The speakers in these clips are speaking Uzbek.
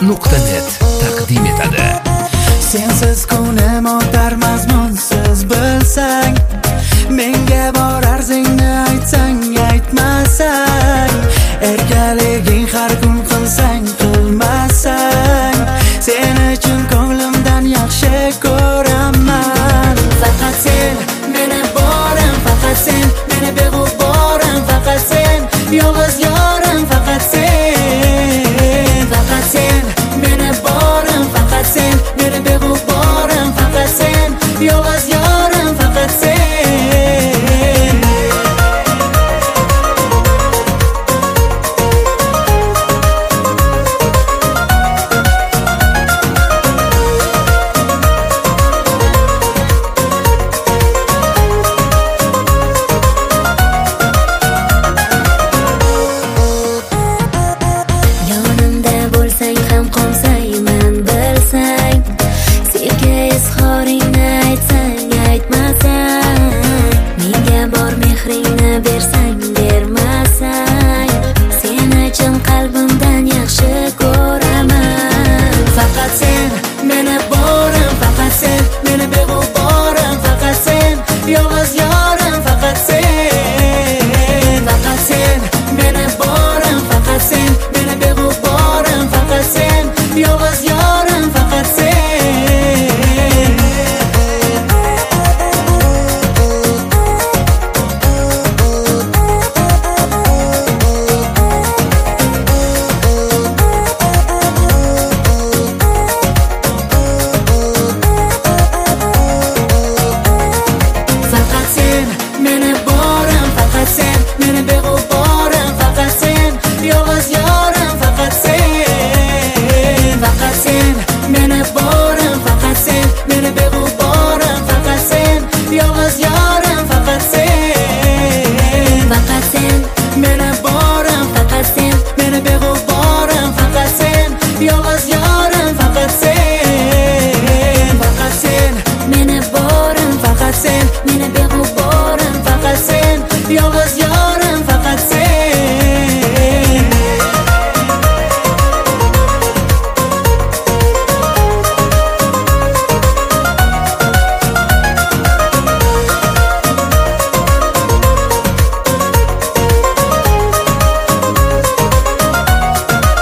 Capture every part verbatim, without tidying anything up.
nuqta net taqdim etadi. Sensiz kunim o'tar mazmunsiz bilsang, menga bor arzingni aytsang, aytmasang, erkaliging har kun qilsang, qilmasang, sen uchun ko'nglimdan yaxshi ko'raman. Faqat sen meni borim, faqat sen meni beg'uborim, faqat sen yolg'iz yorim, faqat sen, faqat sen meni borim, faqat sen meni beg'uborim, faqat sen yolg'iz yorim, faqat sen.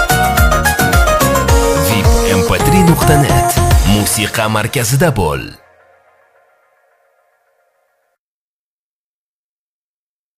nuqta net musiqa markazida bo'l.